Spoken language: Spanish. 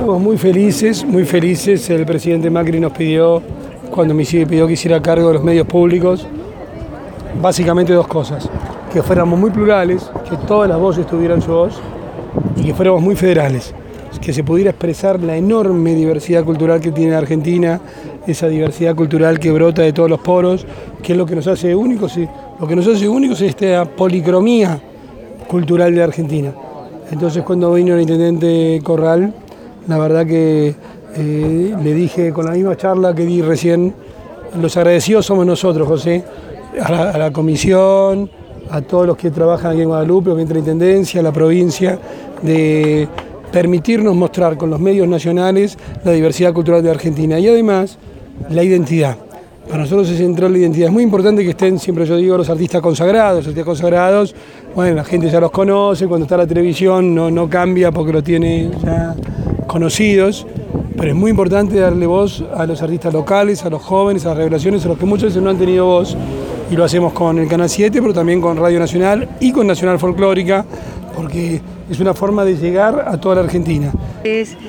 Estamos muy felices. El presidente Macri nos pidió, cuando me pidió que hiciera cargo de los medios públicos, básicamente dos cosas: que fuéramos muy plurales, que todas las voces tuvieran su voz, y que fuéramos muy federales, que se pudiera expresar la enorme diversidad cultural que tiene Argentina, esa diversidad cultural que brota de todos los poros, que es lo que nos hace únicos. Lo que nos hace únicos es esta policromía cultural de Argentina. Entonces, cuando vino el intendente Corral, la verdad que le dije, con la misma charla que di recién, los agradecidos somos nosotros, José, a la comisión, a todos los que trabajan aquí en Guadalupe, obviamente la intendencia, a la provincia, de permitirnos mostrar con los medios nacionales la diversidad cultural de Argentina y además la identidad. Para nosotros es central la identidad. Es muy importante que estén, siempre yo digo, los artistas consagrados. Bueno, la gente ya los conoce, cuando está en la televisión no cambia porque lo tiene ya conocidos, pero es muy importante darle voz a los artistas locales, a los jóvenes, a las revelaciones, a los que muchas veces no han tenido voz, y lo hacemos con el Canal 7, pero también con Radio Nacional y con Nacional Folclórica, porque es una forma de llegar a toda la Argentina.